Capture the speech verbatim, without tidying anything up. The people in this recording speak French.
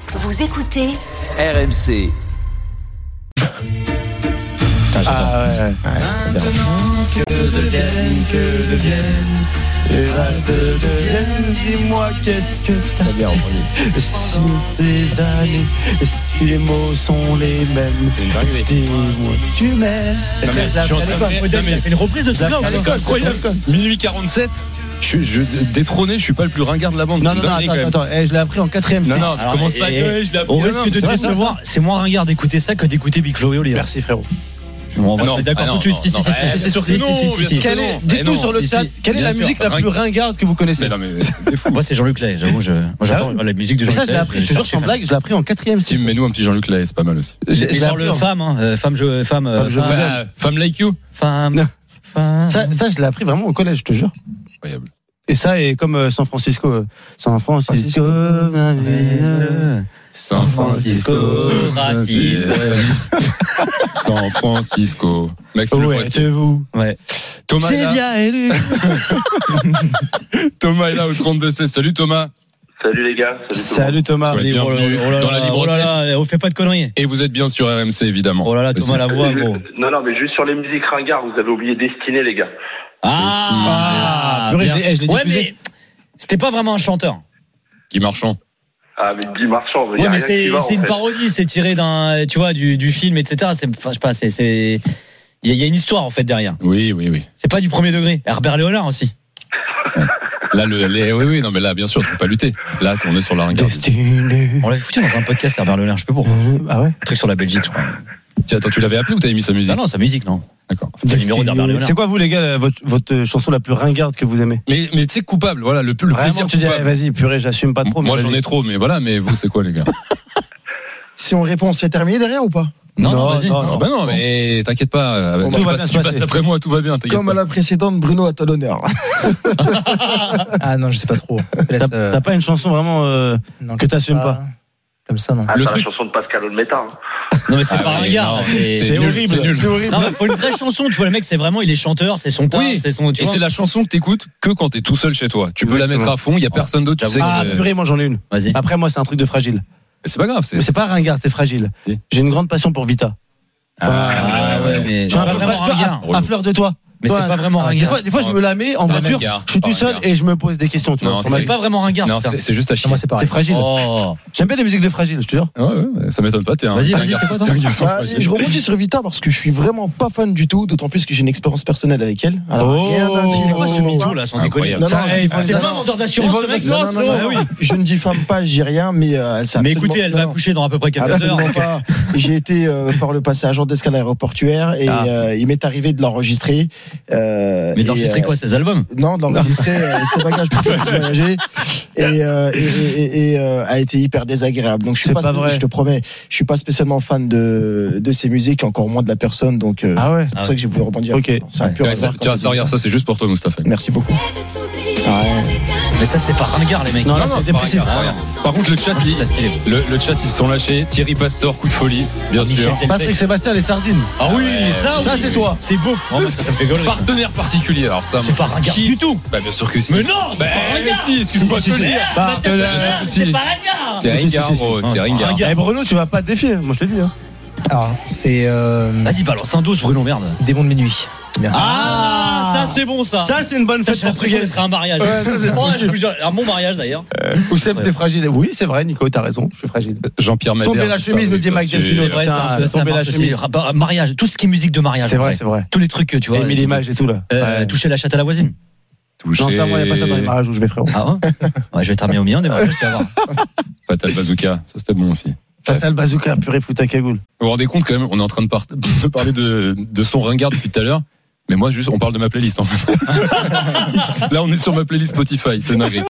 Vous écoutez R M C. Putain, ah ouais, ouais. Maintenant que deviennent, que deviennent les restes deviennent, dis-moi qu'est-ce que t'as bien entendu. Si ces années, si les mots sont les mêmes, c'est une dinguerie. Dis-moi que tu m'aimes. Non mais je suis en train de Il a fait une reprise de ce film. incroyable. Minuit quarante-sept. Je, je détrôné, je suis pas le plus ringard de la bande. Non, non, non, attends, attends, eh, je l'ai appris en quatrième. Non, non, alors, commence et, pas. et, Ouais, je l'ai appris. au Non, risque non, de c'est te vrai, décevoir, c'est moins ringard d'écouter ça que d'écouter Big Flo et Oli. Merci frérot. On va non, se mettre d'accord ah, tout de suite. non, Si, non, si, non, si, eh, si, c'est si, sûr si, que si, non, si, bien si. sûr. Quelle non. est- Eh Dites-nous non, sur le si, chat, si. quelle est Bien la sûr, musique la plus ring- ringarde que vous connaissez? Mais non, mais des fous. Moi, c'est Jean-Luc Lay, j'avoue. je- Moi, j'adore la musique de Mais Jean-Luc ça, Lay. je l'ai appris, je te jure, sans blague, je l'ai appris en quatrième. Tim, mets-nous un petit Jean-Luc Lay, c'est pas mal aussi. J'ai genre le femme, hein, euh, femme, je, femme, euh, Femme, je vous aime. Femme like you. femme, femme. Ça, ça, je l'ai appris vraiment au collège, je te jure. Incroyable. Et ça, est comme euh, San Francisco. euh, San Francisco, ma vie. San Francisco, raciste. San Francisco. Maxime Le Ouais, Forestier. c'est vous. Ouais. Thomas est C'est là. bien élu. Thomas est là au trente-deux seize. Salut Thomas. Salut les gars. Salut Thomas. Soyez bienvenue Oh là dans la là, libre oh là là, on fait pas de conneries. Et vous êtes bien sur R M C évidemment. Oh là là, Thomas, la voix, gros. Non, non, mais juste sur les musiques ringards, vous avez oublié Destiné, les gars. Ah, Ah, purée, je l'ai- eh, je l'ai ouais, diffusé. mais c'était pas vraiment un chanteur. Guy Marchand. Ah, mais Guy Marchand, il y Ouais, a mais rien qui c'est va, en c'est une fait. parodie, c'est tiré d'un, tu vois, du, du film, et cetera. C'est, enfin, je sais pas, c'est, c'est, il y, a- il y a une histoire en fait derrière. Oui, oui, oui. C'est pas du premier degré. Herbert Léonard aussi. Là, le, les, oui, oui, non, mais là, bien sûr, tu peux pas lutter. Là, on est sur la ringarde. Destiné. On l'avait foutu dans un podcast Herbert Léonard, je sais pas pourquoi. Ah ouais. Un truc sur la Belgique, je crois. Tiens, attends, tu l'avais appelé ou t'avais mis sa musique? Non, non, sa musique, non. D'accord. C'est le numéro d'Herbert Léonard. C'est quoi vous les gars, la- votre, votre chanson la plus ringarde que vous aimez? Mais, mais tu sais, coupable, voilà, le, le Vraiment, plaisir tu dis, coupable. eh, vas-y, purée, j'assume pas trop. Moi, mais j'en vas-y. ai trop, mais voilà, mais vous, c'est quoi, les gars? Si on répond, c'est terminé derrière ou pas? Non, non, Non, vas-y. non, Ah bah non, mais t'inquiète pas. euh, Bon, tu tout va passes, bien se tu passer. passes après moi, tout va bien. t'inquiète Comme à pas. la précédente, Bruno à ton honneur. Ah non, je sais pas trop. T'as Laisse, euh, t'as pas une chanson vraiment euh, non, que t'assumes pas? Comme ça, non. Ah, Le c'est truc- la chanson de Pascal Olmeta. Hein. Non, mais c'est Ah pas ouais, ringard. non, C'est, c'est nul, horrible. c'est nul. C'est horrible. Non, mais faut une vraie chanson. Tu vois, le mec, c'est vraiment, il est chanteur, c'est son taf, Oui. c'est son, tu Et vois. c'est la chanson que t'écoutes que quand t'es tout seul chez toi. Tu peux la mettre à fond, il y a personne d'autre, tu sais. Ah, que- purée, moi j'en ai une. Vas-y. Après, moi, c'est un truc de fragile. C'est pas grave, c'est. Mais c'est pas ringard, c'est fragile. Oui. J'ai une grande passion pour Vita. Ah, ouais, mais. Je suis un pas peu vraiment fra- tu vois, ringard. à, à fleur de toi. Mais Toi, c'est pas vraiment Des ringard. fois, des fois, je me la mets en Pas voiture, ringard, je suis pas tout seul ringard. et je me pose des questions. Tu vois, Non, sur ma C'est vie. pas vraiment ringard. Non, putain. c'est c'est juste à chier. Moi, c'est pareil. C'est fragile. Oh. J'aime bien les musiques de fragile, je te jure. Ouais, ouais, ça m'étonne pas, t'es un. Vas-y, t'es un vas-y, garçon- c'est quoi, toi t'es un garçon Bah, fragile. je rebondis sur Vita parce que je suis vraiment pas fan du tout, d'autant plus que j'ai une expérience personnelle avec elle. Alors, rien à dire. C'est quoi ce mytho là, sans déconner? Incroyable. Non, non, Ça, je- il faut- non, C'est non, pas un vendeur d'assurance, non, ce mec. non, non, non, Ah oui. je ne diffame pas, j'ai rien, mais euh, c'est Mais absolument- écoutez, elle va non. accoucher dans à peu près quelques heures. Absolument pas. J'ai été euh, par le passé agent d'escale aéroportuaire et Ah. euh, il m'est arrivé de l'enregistrer. Euh, Mais et, d'enregistrer euh, quoi, ses albums? Non, d'enregistrer euh, ses bagages pour qu'il puisse voyager et, euh, et, et, et, et, euh, a été hyper désagréable. Donc je suis C'est pas, pas spé- vrai. je te promets, je suis pas spécialement fan de de ses musiques, encore moins de la personne. Donc euh, Ah ouais. c'est pour ça que j'ai voulu rebondir. Ok. C'est un pur Ouais, ça- hasard. Tiens, ça, regarde, ça, c'est juste pour toi, Mustapha. Merci beaucoup. Mais ça, c'est pas ringard, les mecs. Non, non, Non, c'est c'est pas dépressif. ringard. Par contre, le chat, il- Ça, stylé. le, le chat, ils se sont lachés. Thierry Pastor, coup de folie, bien sûr. Michel Delpech. Patrick Sébastien, les sardines. Ah oui, ça, Ça, oui. c'est toi. C'est beau. Oh, ça, ça me fait gaulerie. Partenaire particulier, alors ça. C'est pas ringard du tout. Bah, bien sûr que si. Mais non, c'est Bah, pas mais ringard. si, excuse-moi de Si, te si, le si. dire. Partenaire. Si. C'est pas ringard. C'est Si, si, ringard, si, si. gros, Non, c'est c'est ringard. pas ringard. Eh Bruno, tu vas pas te défier, moi je te dis. Hein. Alors, c'est euh, Vas-y, balance un dos, Bruno, merde. Démon de minuit. Bien. Ah, ça, c'est bon, ça. Ça, c'est une bonne Ça, fête j'ai l'impression portugaise. d'être à un mariage. Ouais, ça, c'est Oh, je vous jure, un bon mariage d'ailleurs. Ou Seb, t'es fragile. Oui, c'est vrai, Nico, t'as raison, je suis fragile. Jean-Pierre Madère. Tomber la chemise, nous dit Mike Delfino. Ouais, Putain, ça, ça tomber la marche aussi. chemise. Ra- Mariage, tout ce qui est musique de mariage. C'est en vrai, c'est vrai. Tous les trucs, tu vois. Et mis l'image et tout là. Euh, Ouais. toucher la chatte à la voisine. Touché. Non, ça, moi, il n'y a pas ça dans les mariages où je vais, frérot. Ah ouais, ouais, je vais terminer au mien des mariages, tu vas voir. Fatal Bazooka, ça c'était bon aussi. Fatal Bazooka, purée, fout ta cagoule. Vous vous rendez compte quand même, on est en train de, par- de parler de, de son ringard depuis tout à l'heure. Mais moi, juste, on parle de ma playlist en fait. Là, on est sur ma playlist Spotify, c'est dingue.